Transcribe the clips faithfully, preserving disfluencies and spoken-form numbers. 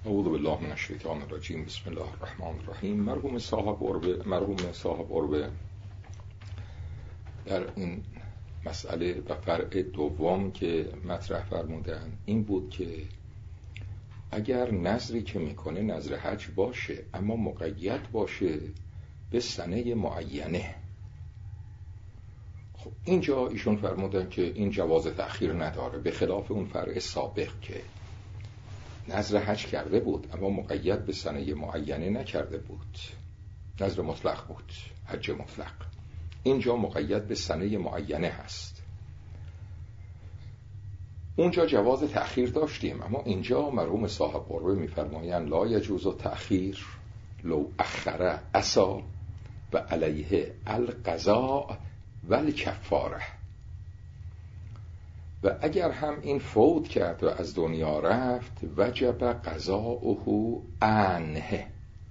اعوذ بالله من الشیطان الرجیم. بسم الله الرحمن الرحیم. مرحوم صاحب عربه مرحوم صاحب عربه در این مسئله و فرع دوم که مطرح فرمودن این بود که اگر نظری که میکنه نظر حج باشه اما مقید باشه به سنه معینه، خب اینجا ایشون فرمودن که این جواز تأخیر نداره، به خلاف اون فرع سابق که نظر حج کرده بود اما مقید به سنه معینه نکرده بود، نظر مطلق بود، حج مطلق. اینجا مقید به سنه معینه هست. اونجا جواز تأخیر داشتیم، اما اینجا مرحوم صاحب قربه میفرمایند لا یجوز تأخیر لو اخره عصا و علیه القضاء و الکفاره. و اگر هم این فوت کرد و از دنیا رفت وجب قضاؤه عنه.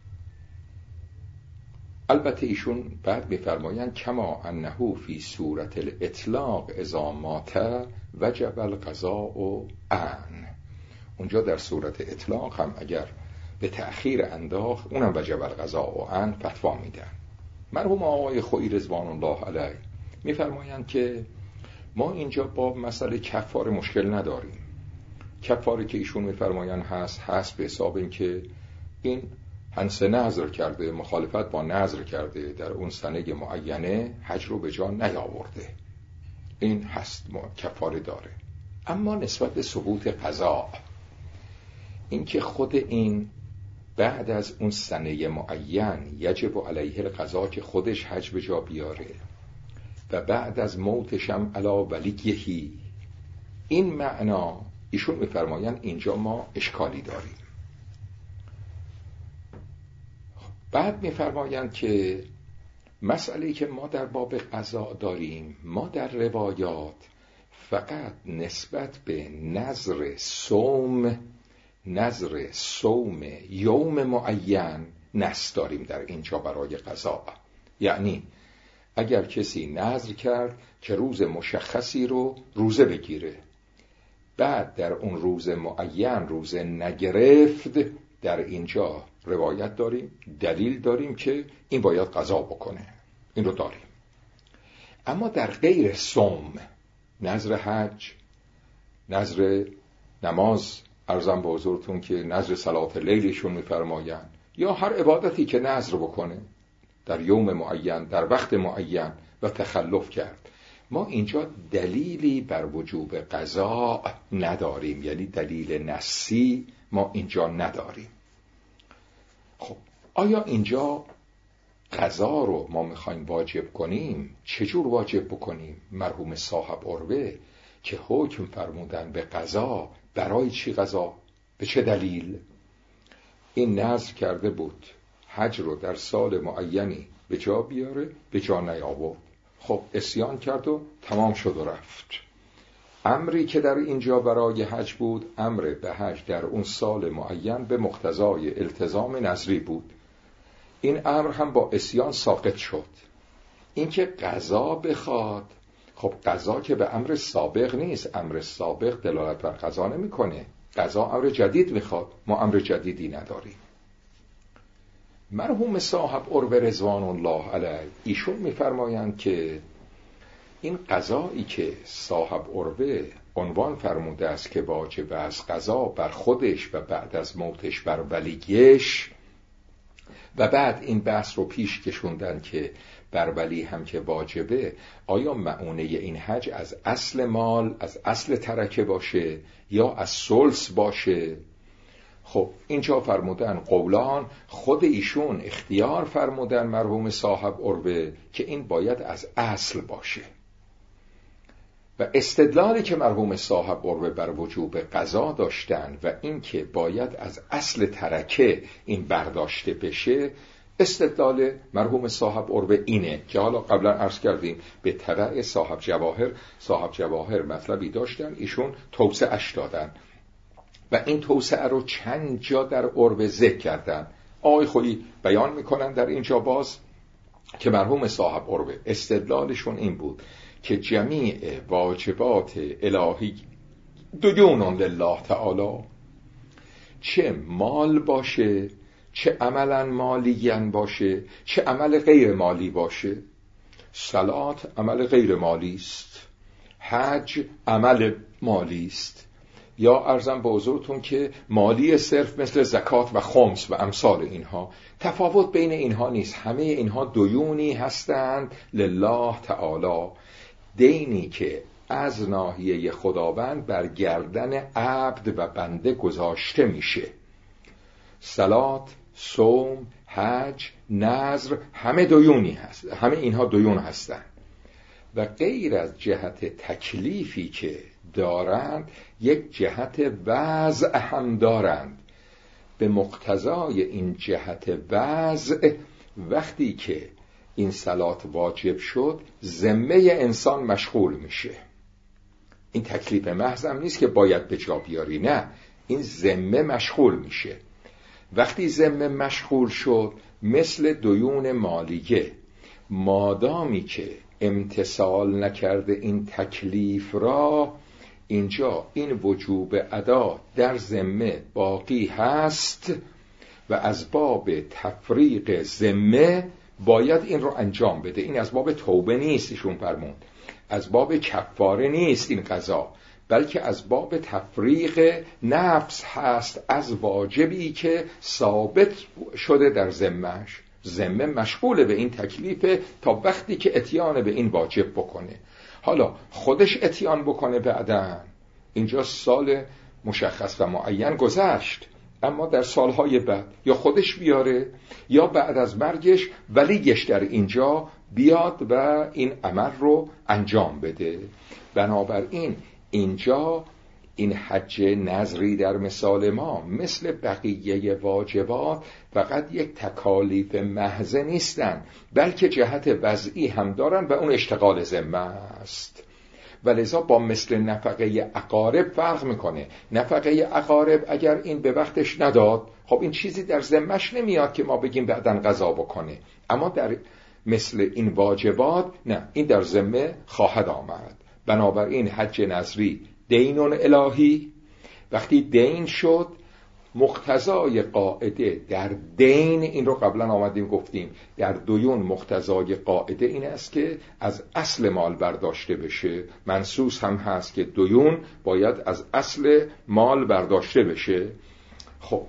البته ایشون بعد میفرمایند کما انه فی صورت الاطلاق اذا مات وجب القضاء عنه. اونجا در صورت اطلاق هم اگر به تأخیر انداخت اونم وجب القضاء عنه فتوا میدن. مرحوم آقای خویی رضوان الله علیه میفرمایند که ما اینجا با مسئله کفاره مشکل نداریم. کفاره که ایشون میفرمایند هست هست به حساب این که این هنسه نظر کرده، مخالفت با نظر کرده، در اون سنه معینه حج رو به جا نیاورده، این هست کفاره داره. اما نسبت به ثبوت قضا، این که خود این بعد از اون سنه معین یجب علیه القضا که خودش حج به جا بیاره و بعد از موتشم علا ولیهی، این معنا ایشون میفرمایند اینجا ما اشکالی داریم. بعد میفرمایند که مسئله که ما در باب قضا داریم، ما در روایات فقط نسبت به نظر صوم نظر صوم یوم معین نص داریم در اینجا برای قضا. یعنی اگر کسی نظر کرد که روز مشخصی رو روزه بگیره، بعد در اون روز معین روزه نگرفت، در اینجا روایت داریم، دلیل داریم که این باید قضا بکنه، این رو داریم. اما در غیر صوم، نظر حج، نظر نماز، عرضم به حضورتون که نظر صلات لیلشون میفرمایند، یا هر عبادتی که نظر بکنه در یوم معین در وقت معین و تخلف کرد، ما اینجا دلیلی بر وجوب قضا نداریم، یعنی دلیل نصی ما اینجا نداریم. خب آیا اینجا قضا رو ما میخوایم واجب کنیم؟ چجور واجب بکنیم؟ مرحوم صاحب عروه که حکم فرمودن به قضا، برای چی قضا؟ به چه دلیل؟ این نظر کرده بود حج رو در سال معینی به جا بیاره، به جا نیاورد، خب عصیان کرد و تمام شد و رفت. امری که در اینجا برای حج بود، امر به حج در اون سال معین به مقتضای التزام نظری بود. این امر هم با عصیان ساقط شد. این که قضا بخواد، خب قضا که به امر سابق نیست، امر سابق دلالت بر قضا نمیکنه، قضا امر جدید میخواد، ما امر جدیدی نداریم. مرحوم صاحب عروه رضوان الله علیه ایشون میفرمایند که این قضایی که صاحب عروه عنوان فرموده است که واجب است قضا بر خودش و بعد از موتش بر ولیش، و بعد این بحث رو پیش کشوندن که بر ولی هم که واجبه، آیا مؤونه این حج از اصل مال، از اصل ترکه باشه یا از ثلث باشه؟ خب اینجا فرمودن قولان، خود ایشون اختیار فرمودن مرحوم صاحب عروه که این باید از اصل باشه، و استدلالی که مرحوم صاحب عروه بر وجوب قضا داشتن و این که باید از اصل ترکه این برداشته بشه، استدلال مرحوم صاحب عروه اینه که حالا قبلا عرض کردیم به تبع صاحب جواهر، صاحب جواهر مطلبی داشتن، ایشون توسعه‌اش دادن و این توسعه رو چند جا در عروه ذکر کردن. آقای خویی بیان میکنن در اینجا باز که مرحوم صاحب عروه استدلالشون این بود که جمیع واجبات الهی دیون لله تعالی، چه مال باشه، چه عملا مالیان باشه، چه عمل غیر مالی باشه. صلات عمل غیر مالی است، حج عمل مالی است، یا عرضم به حضورتون که مالی صرف مثل زکات و خمس و امثال اینها. تفاوت بین اینها نیست، همه اینها دیونی هستند لله تعالی، دینی که از ناحیه خداوند بر گردن عبد و بنده گذاشته میشه. صلات، صوم، حج، نذر همه دیونی هست، همه اینها دیون هستند و غیر از جهت تکلیفی که دارند یک جهت وضع هم دارند. به مقتضای این جهت وضع وقتی که این صلات واجب شد ذمه انسان مشغول میشه. این تکلیف محض هم نیست که باید به جا بیاری، نه، این ذمه مشغول میشه. وقتی ذمه مشغول شد مثل دیون مالیه، مادامی که امتثال نکرده این تکلیف را، اینجا این وجوب ادا در ذمه باقی هست و از باب تفریق ذمه باید این رو انجام بده. این از باب توبه نیست، ایشون فرمود از باب کفاره نیست این قضا، بلکه از باب تفریق نفس هست از واجبی که ثابت شده در ذمه‌اش. ذمه مشغول به این تکلیف تا وقتی که اتیان به این واجب بکنه. حالا خودش اتیان بکنه بعداً، اینجا سال مشخص و معین گذشت، اما در سالهای بعد یا خودش بیاره یا بعد از مرگش ولیش در اینجا بیاد و این عمل رو انجام بده. بنابراین اینجا این حج نذری در مثال ما مثل بقیه واجبات فقط یک تکالیف محض نیستن، بلکه جهت وضعی هم دارن و اون اشتغال ذمه است. ولذا با مثل نفقه اقارب فرق میکنه. نفقه اقارب اگر این به وقتش نداد، خب این چیزی در ذمه‌اش نمیاد که ما بگیم بعداً قضا بکنه، اما در مثل این واجبات نه، این در ذمه خواهد آمد. بنابراین حج نذری دینون الهی، وقتی دین شد مقتضای قاعده در دین، این رو قبلا آمدیم گفتیم در دیون مقتضای قاعده این است که از اصل مال برداشته بشه. منصوص هم هست که دیون باید از اصل مال برداشته بشه. خب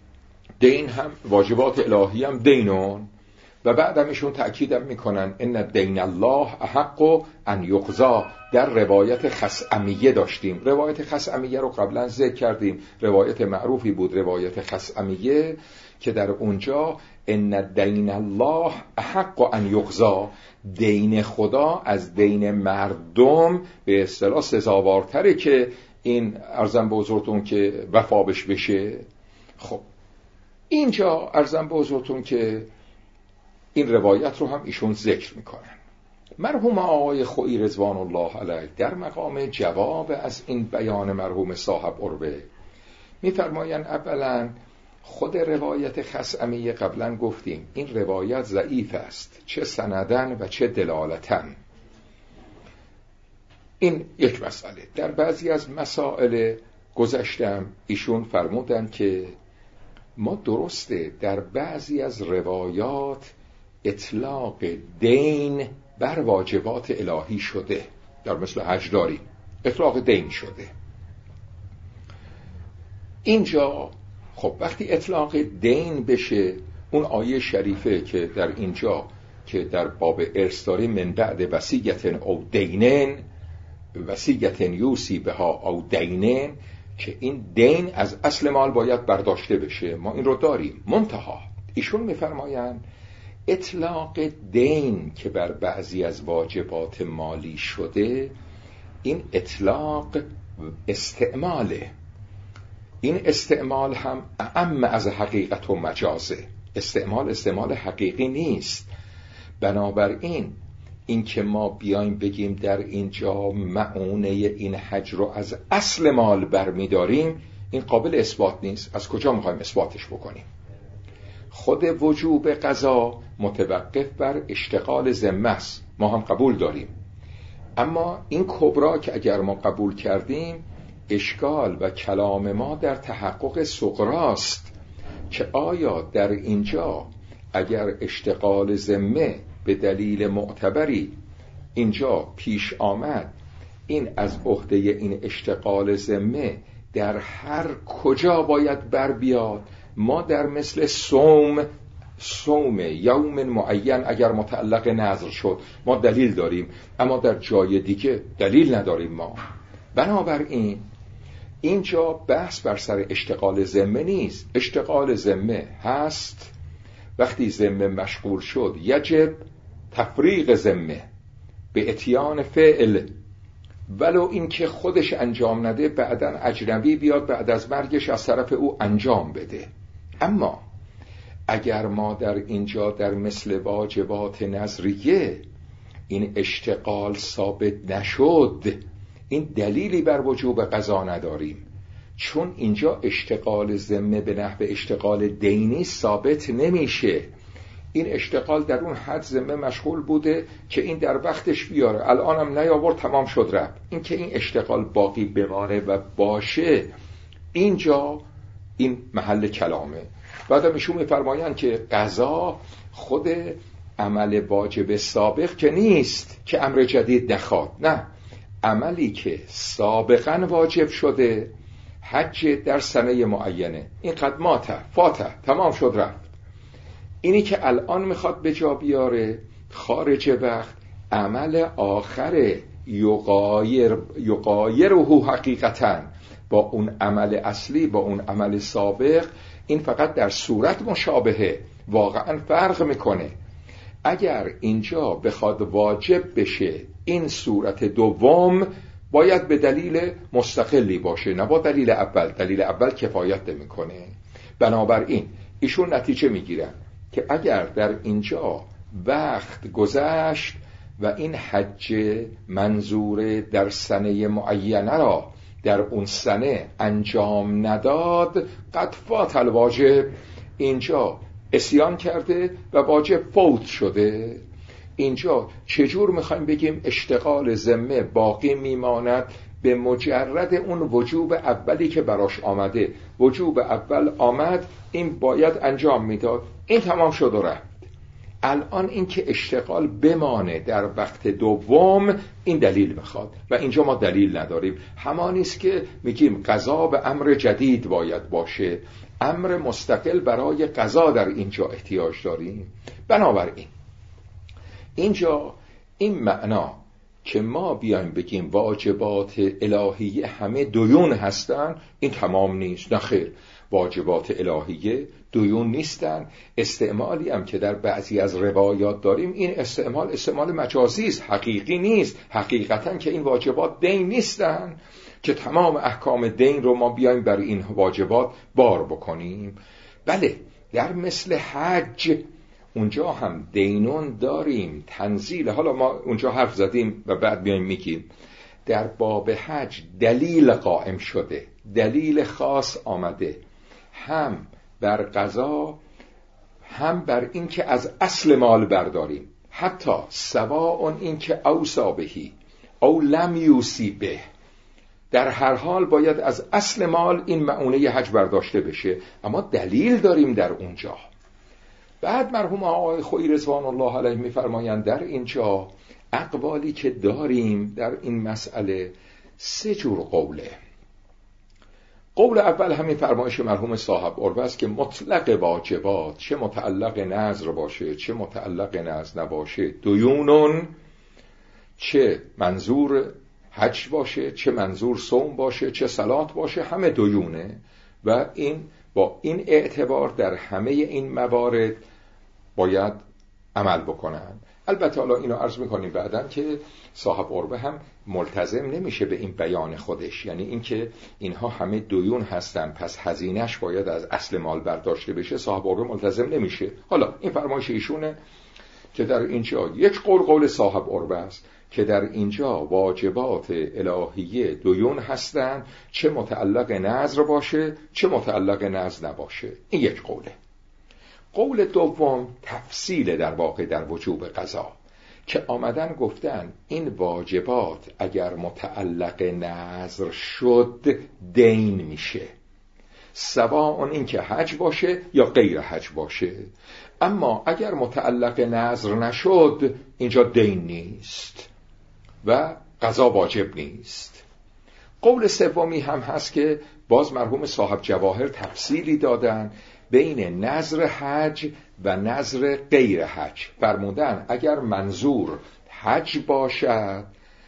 دین هم واجبات الهی هم دینون و بعد هم ایشون تأکیدم میکنن ان دین الله احق ان یقضی. در روایت خثعمیه داشتیم، روایت خثعمیه رو قبلا ذکر کردیم، روایت معروفی بود روایت خثعمیه که در اونجا ان دین الله احق ان یقضی، دین خدا از دین مردم به اصطلاح سزاوارتره که این عرضم به حضورتون که وفا بش بشه. خب اینجا عرضم به حضورتون که این روایت رو هم ایشون ذکر میکنن. مرحوم آقای خویی رضوان الله علیه در مقام جواب از این بیان مرحوم صاحب عروه میفرمایند اولا خود روایت خثعمیه قبلا گفتیم این روایت ضعیف است، چه سندن و چه دلالتن. این یک مسئله. در بعضی از مسائل گذشتم ایشون فرمودن که ما درسته در بعضی از روایات اطلاق دین بر واجبات الهی شده، در مثل حج داریم اطلاق دین شده. اینجا خب وقتی اطلاق دین بشه، اون آیه شریفه که در اینجا که در باب ارث داریم من بعد وصیت او دینن وصیت یوصی بها او دینن، که این دین از اصل مال باید برداشته بشه، ما این رو داریم. منتها ایشون میفرمایند اطلاق دین که بر بعضی از واجبات مالی شده، این اطلاق استعماله، این استعمال هم اعم از حقیقت و مجازه، استعمال استعمال حقیقی نیست. بنابراین این که ما بیایم بگیم در اینجا معونه این حج رو از اصل مال برمیداریم، این قابل اثبات نیست. از کجا میخوایم اثباتش بکنیم؟ خود وجوب قضا متوقف بر اشتغال ذمه است، ما هم قبول داریم، اما این کبرا که اگر ما قبول کردیم اشکال و کلام ما در تحقق سغراست که آیا در اینجا اگر اشتغال ذمه به دلیل معتبری اینجا پیش آمد، این از عهده این اشتغال ذمه در هر کجا باید بر بیاد. ما در مثل صوم صوم یوم معین اگر متعلق نذر شد ما دلیل داریم، اما در جای دیگه دلیل نداریم ما. بنابراین اینجا بحث بر سر اشتغال ذمه نیست. اشتغال ذمه هست وقتی ذمه مشغول شد یجب تفریق ذمه به اتیان فعل، ولو این که خودش انجام نده، بعداً اجنبی بیاد بعد از مرگش از طرف او انجام بده. اما اگر ما در اینجا در مثل واجبات نظریه این اشتغال ثابت نشد، این دلیلی بر وجوب قضا نداریم، چون اینجا اشتغال ذمه به نحو اشتغال دینی ثابت نمیشه. این اشتغال در اون حد ذمه مشغول بوده که این در وقتش بیاره، الانم نیاورد، تمام شد رفت. این که این اشتغال باقی بمانه و باشه، اینجا این محل کلامه. بعد ایشون میفرمایند که قضا خود عمل واجب سابق که نیست که امر جدید نخواد، نه، عملی که سابقا واجب شده، حج در سنه معینه، این قدماته فاته، تمام شد رفت. اینی که الان میخواد به جا بیاره خارج وقت، عمل آخر یغایر یغایره حقیقتا با اون عمل اصلی، با اون عمل سابق، این فقط در صورت مشابهه، واقعا فرق میکنه. اگر اینجا بخواد واجب بشه این صورت دوم باید به دلیل مستقلی باشه، نه با دلیل اول. دلیل اول کفایت نمیکنه. بنابراین ایشون نتیجه میگیرن که اگر در اینجا وقت گذشت و این حج منظور در سنه معینه را در اون سنه انجام نداد، قد فات الواجب، اینجا عصیان کرده و واجب فوت شده. اینجا چجور میخوایم بگیم اشتغال ذمه باقی میماند؟ به مجرد اون وجوب اولی که براش آمده، وجوب اول آمد، این باید انجام میداد، این تمام شد و رفت. الان این که اشتغال بمانه در وقت دوم، این دلیل میخواد و اینجا ما دلیل نداریم. همانیست که میگیم قضا به امر جدید باید باشه، امر مستقل برای قضا در اینجا احتیاج داریم. بنابراین اینجا این معنا که ما بیایم بگیم واجبات الهیه همه دیون هستن، این تمام نیست. نه خیر، واجبات الهیه دیون نیستن. استعمالی هم که در بعضی از روایات داریم، این استعمال استعمال مجازی است، حقیقی نیست. حقیقتا که این واجبات دین نیستن که تمام احکام دین رو ما بیایم بر این واجبات بار بکنیم. بله، در مثل حج اونجا هم دینون داریم، تنزیل. حالا ما اونجا حرف زدیم و بعد بیایم میگیم در باب حج دلیل قائم شده، دلیل خاص آمده، هم بر قضا هم بر این که از اصل مال برداریم، حتی سواء این که اوصا بهی او لم یوصی به، در هر حال باید از اصل مال این مؤونه حج برداشته بشه، اما دلیل داریم در اونجا. بعد مرحوم آقای خویی رضوان الله علیه میفرمایند در اینجا اقوالی که داریم در این مسئله سه جور قوله. قول اول همین فرمایش مرحوم صاحب عربه است که مطلق واجبات، چه متعلق نذر باشه چه متعلق نذر نباشه، دیونون، چه منظور حج باشه چه منظور صوم باشه چه صلات باشه، همه دیونه و این با این اعتبار در همه این موارد باید عمل بکنن. البته حالا اینو عرض میکنیم بعداً که صاحب عربه هم ملتزم نمیشه به این بیان خودش، یعنی این که اینها همه دیون هستن پس هزینهش باید از اصل مال برداشته بشه، صاحب عربه ملتزم نمیشه. حالا این فرمایش ایشونه که در اینجا یک قول قول صاحب عربه است که در اینجا واجبات الهیه دیون هستن، چه متعلق نذر باشه چه متعلق نذر نباشه. این یک قوله. قول دوم تفصیل در واقع در وجوب قضا، که آمدن گفتن این واجبات اگر متعلق نذر شد دین میشه، سواء این که حج باشه یا غیر حج باشه. اما اگر متعلق نذر نشد اینجا دین نیست و قضا واجب نیست. قول سومی هم هست که باز مرحوم صاحب جواهر تفصیلی دادن بین نذر حج و نذر غیر حج. فرمودن اگر منظور حج باشد،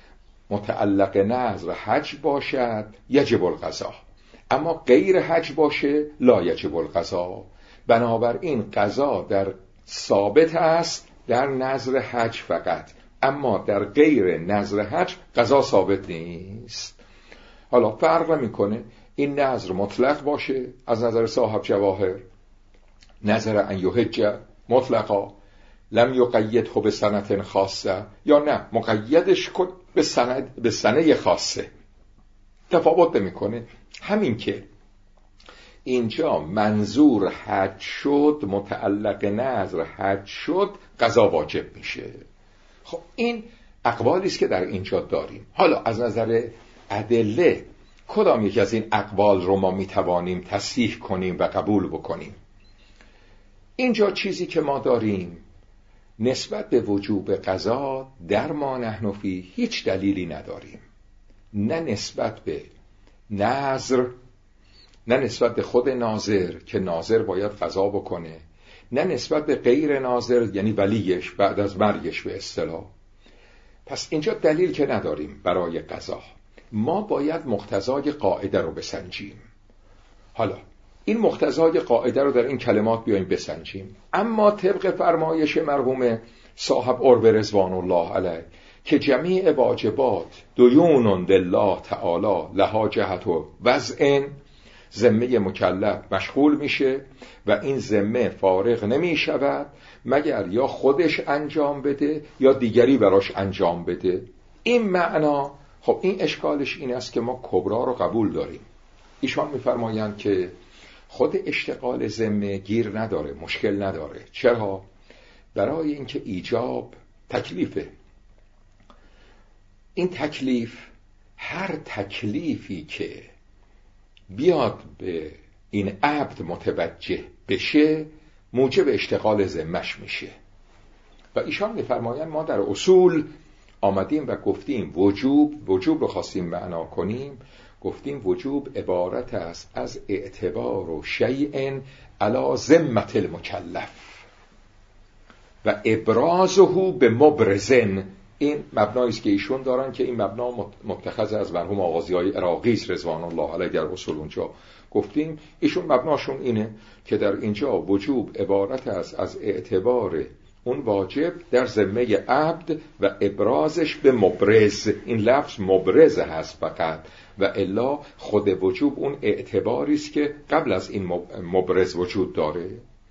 متعلق نذر حج باشد، یجب القضا، اما غیر حج باشه لا یجب القضا. بنابراین قضا در ثابت است در نذر حج فقط، اما در غیر نذر حج قضا ثابت نیست. حالا فرق میکنه این نذر مطلق باشه از نظر صاحب جواهر، نذر ان یحج مطلقا لم یقیده به سنة خاصه، یا نه مقیدش کن به سنه به سنه خاصه. تفاوت میکنه. همین که اینجا منظور حج شد، متعلق نذر حج شد، قضا واجب میشه. خب این اقوالی است که در اینجا داریم. حالا از نظر ادله کدام یک از این اقوال رو ما میتوانیم تصحیح کنیم و قبول بکنیم؟ اینجا چیزی که ما داریم نسبت به وجوب قضا در ما نحن فی هیچ دلیلی نداریم، نه نسبت به نذر، نه نسبت به خود ناظر که ناظر باید قضا بکنه، نه نسبت به غیر ناظر یعنی ولیش بعد از مرگش به اصطلاح. پس اینجا دلیل که نداریم برای قضا. ما باید مقتضای قاعده رو بسنجیم. حالا این مقتضای قاعده رو در این کلمات بیایم بسنجیم. اما طبق فرمایش مرحوم صاحب عرب رضوان الله علیه که جمیع واجبات دیون لله تعالی لها جهت و وضع، ذمه مکلف مشغول میشه و این ذمه فارغ نمی شود مگر یا خودش انجام بده یا دیگری براش انجام بده. این معنا، خب این اشکالش این است که ما کبرا رو قبول داریم. ایشان میفرمایند که خود اشتغال ذمه گیر نداره، مشکل نداره. چرا؟ برای اینکه ایجاب تکلیفه. این تکلیف، هر تکلیفی که بیاد به این عبد متوجه بشه موجب اشتغال ذمه‌اش میشه. و ایشان میفرمایند ما در اصول آمدیم و گفتیم وجوب، وجوب رو خواستیم معنا کنیم، گفتیم وجوب عبارت است از اعتبار و شیء علی ذمة المکلف و ابرازه به مبرزن. این مبنایی است که ایشون دارن که این مبنا متخذ از مرحوم آغازیای عراقی رضوان الله علیه در اصول. اونجا گفتیم ایشون مبناشون اینه که در اینجا وجوب عبارت است از اعتبار اون واجب در ذمه عبد و ابرازش به مبرز. این لفظ مبرز هست فقط، و الا خود وجوب اون اعتباری است که قبل از این مبرز وجود داره.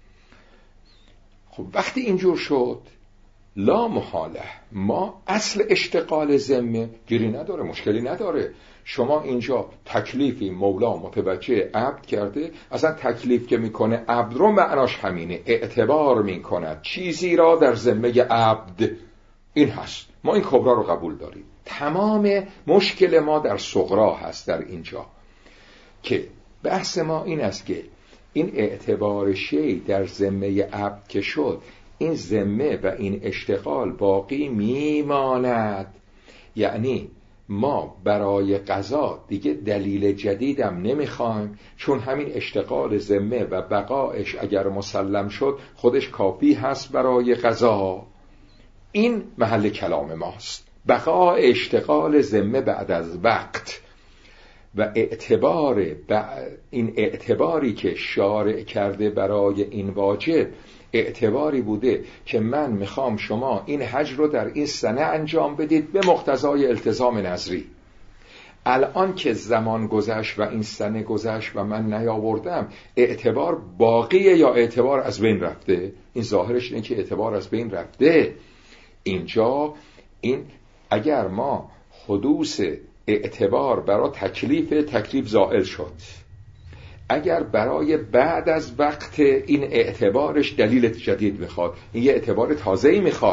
خب وقتی اینجور شد لا محاله ما اصل اشتغال ذمه گیری نداره، مشکلی نداره. شما اینجا تکلیفی مولا متوجه عبد کرده، اصلا تکلیف که میکنه عبد رو معناش همینه، اعتبار میکند چیزی را در ذمه عبد. این هست، ما این کبرا رو قبول داریم. تمام مشکل ما در صغرا هست در اینجا که بحث ما این است که این اعتبار شی در ذمه عبد که شد، این ذمه و این اشتغال باقی میماند. یعنی ما برای قضا دیگه دلیل جدیدم نمیخوایم، چون همین اشتغال ذمه و بقایش اگر مسلم شد خودش کافی هست برای قضا. این محل کلام ماست، بقای اشتغال ذمه بعد از وقت و اعتبار این اعتباری که شارع کرده برای این واجب اعتباری بوده که من میخوام شما این حج رو در این سنه انجام بدید به مقتضای التزام نظری. الان که زمان گذشت و این سنه گذشت و من نیاوردم، اعتبار باقیه یا اعتبار از بین رفته؟ این ظاهرش اینه که اعتبار از بین رفته. اینجا این اگر ما حدوث اعتبار برای تکلیف تکلیف زائل شد، اگر برای بعد از وقت این اعتبارش دلیل جدید میخواد، این یه اعتبار تازه‌ای میخواد،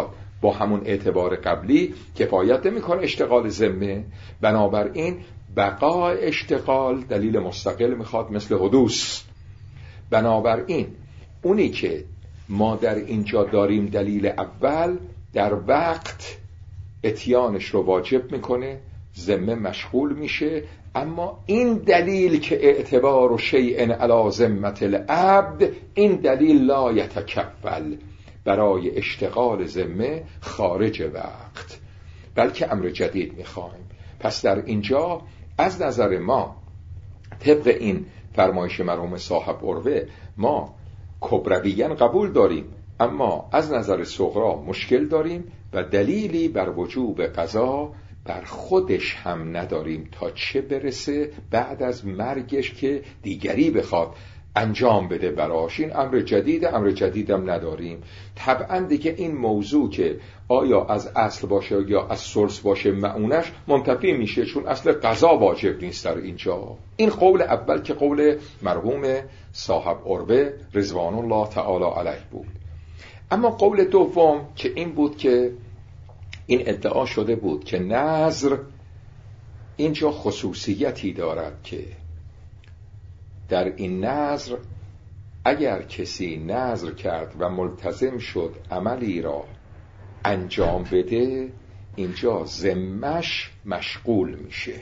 با همون اعتبار قبلی کفایت نمیکنه اشتغال ذمه. بنابراین بقای اشتغال دلیل مستقل میخواد مثل حدوث. بنابراین اونی که ما در اینجا داریم دلیل اول در وقت اتیانش رو واجب میکنه، ذمه مشغول میشه، اما این دلیل که اعتبار و شیء علی ذمة العبد، این دلیل لا یتکفل برای اشتغال ذمه خارج وقت، بلکه امر جدید میخوایم. پس در اینجا از نظر ما طبق این فرمایش مرحوم صاحب عروه ما کبرویاً قبول داریم، اما از نظر صغرا مشکل داریم و دلیلی بر وجوب قضا بر خودش هم نداریم تا چه برسه بعد از مرگش که دیگری بخواد انجام بده براش. این امر جدید، امر جدیدم نداریم. طبعا دیگه این موضوع که آیا از اصل باشه یا از ثلث باشه معونش منتفی میشه، چون اصل قضا واجب نیست در اینجا. این قول اول که قول مرحوم صاحب عروه رضوان الله تعالی علیه بود. اما قول دوم که این بود که این ادعا شده بود که نذر اینجا خصوصیتی دارد که در این نذر اگر کسی نذر کرد و ملتزم شد عملی را انجام بده، اینجا ذمه‌اش مشغول میشه.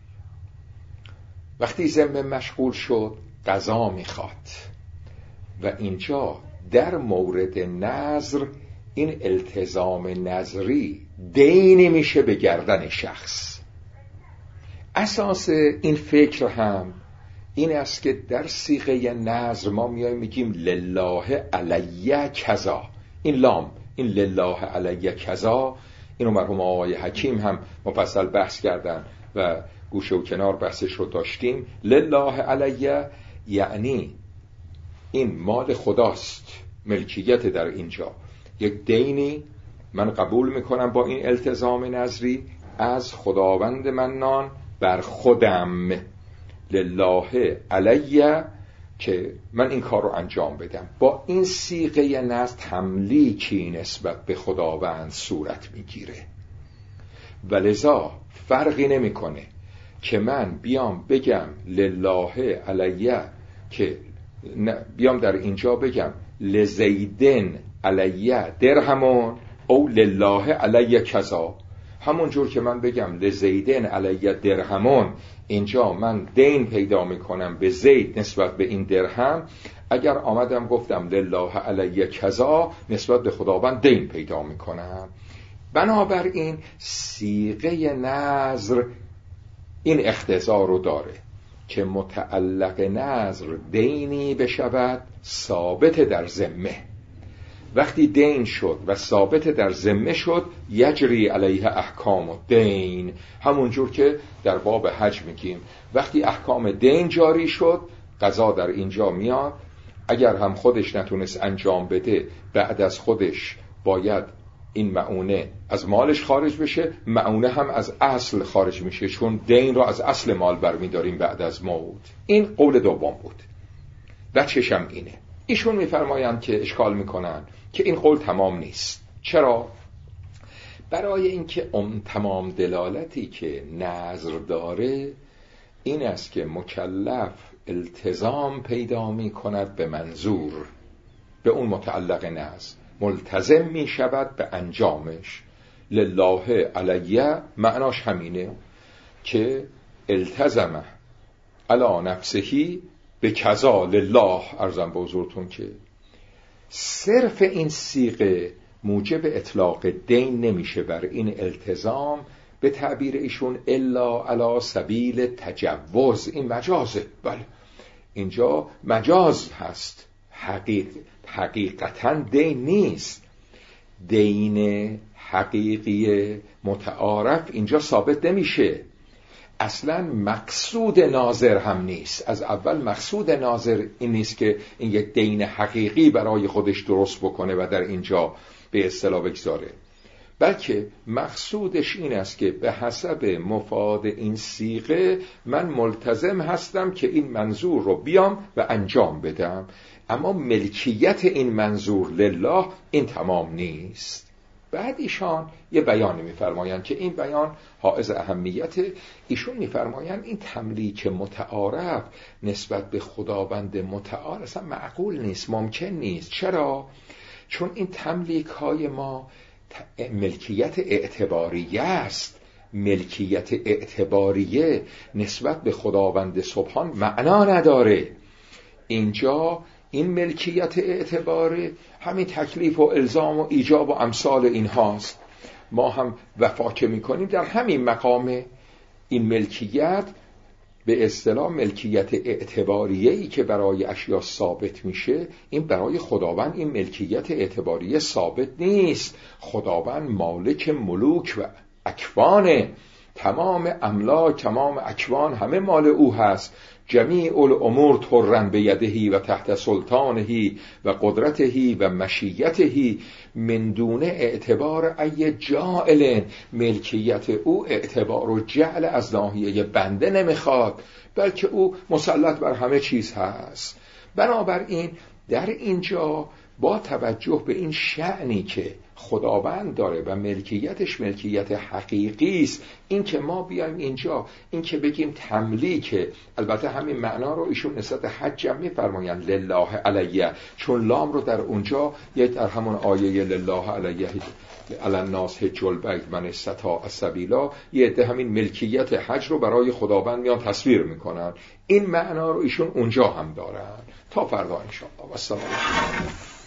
وقتی ذمه مشغول شد قضا میخواد و اینجا در مورد نذر این التزام نذری دینی میشه به گردن شخص. اساس این فکر هم این است که در صیغه نذر ما میایم میگیم لله علی کذا. این لام، این لله علی کذا، اینو مرحوم آقای حکیم هم مفصل بحث کردن و گوشه و کنار بحثش رو داشتیم. لله علی یعنی این مال خداست، ملکیت در اینجا. یک دینی من قبول میکنم با این التزام نذری از خداوند منان بر خودم، لله علی، که من این کار رو انجام بدم. با این صیغه نذر تملیکی نسبت به خداوند صورت میگیره و لذا فرقی نمیکنه که من بیام بگم لله علی، که بیام در اینجا بگم لزیدن علی درهمون او لله علی کذا. همون جور که من بگم لزیدن علی درهمون، اینجا من دین پیدا میکنم به زید نسبت به این درهم. اگر آمدم گفتم لله علی کذا، نسبت به خداوند دین پیدا میکنم. بنابراین صیغه نذر این اقتضا رو داره که متعلق نذر دینی بشود ثابت در ذمه. وقتی دین شد و ثابت در ذمه شد، یجری علیه احکام و دین، همون جور که در باب حج میگیم وقتی احکام دین جاری شد قضا در اینجا میاد. اگر هم خودش نتونست انجام بده، بعد از خودش باید این معونه از مالش خارج بشه، معونه هم از اصل خارج میشه، چون دین را از اصل مال برمیداریم بعد از موت. این قول دوم بود و چشم اینه. ایشون میفرمایند که اشکال میکنن که این قول تمام نیست. چرا؟ برای اینکه اون تمام دلالتی که نذر داره این است که مکلف التزام پیدا میکند به منظور، به اون متعلق نذر ملتزم می شود به انجامش. لله علیه معناش همینه که التزمه علی نفسهی به کذا لله. عرضم به حضورتون که صرف این صیغه موجب اطلاق دین نمیشه بر این التزام، به تعبیر ایشون الا علی سبیل تجوز. این مجازه، بله اینجا مجاز هست، حقیق حقیقتا دین نیست. دین حقیقی متعارف اینجا ثابت نمیشه. اصلا مقصود ناظر هم نیست. از اول مقصود ناظر این نیست که این یک دین حقیقی برای خودش درست بکنه و در اینجا به اصطلاح بگذاره، بلکه مقصودش این است که به حسب مفاد این صیغه من ملتزم هستم که این منظور رو بیام و انجام بدم. اما ملکیت این منظور لله این تمام نیست. بعد ایشان یه بیانی میفرمایند که این بیان حائز اهمیت. ایشون میفرمایند این تملیک متعارف نسبت به خداوند متعال اصلا معقول نیست، ممکن نیست. چرا؟ چون این تملیک های ما ملکیت اعتباریه است. ملکیت اعتباریه نسبت به خداوند سبحان معنا نداره. اینجا این ملکیت اعتباری همین تکلیف و الزام و ایجاب و امثال این هاست. ما هم وفا که میکنیم در همین مقام. این ملکیت به اصطلاح ملکیت اعتباریه‌ای که برای اشیا ثابت میشه، این برای خداوند این ملکیت اعتباریه ثابت نیست. خداوند مالک ملوک و اکوانه، تمام املاک تمام اکوان همه مال او هست. جمیع الامور طرا بیدهی و تحت سلطانهی و قدرتهی و مشیتهی من دون اعتبار ای جائل. ملکیت او اعتبار و جعل از ناحیه بنده نمیخواد، بلکه او مسلط بر همه چیز هست. بنابراین در اینجا با توجه به این شأنی که خداوند داره و ملکیتش ملکیت حقیقی است، این که ما بیایم اینجا این که بگیم تملیک، البته همین معنا رو ایشون نسبت حج هم میفرمایند لله علیه، چون لام رو در اونجا یک در همون آیه لله علیه علی الناس حج البیت من استطاع سبیلا، یه عده همین ملکیت حج رو برای خداوند میان تصویر میکنن. این معنا رو ایشون اونجا هم دارن. تا فردا ان شاء الله. و السلام علیکم.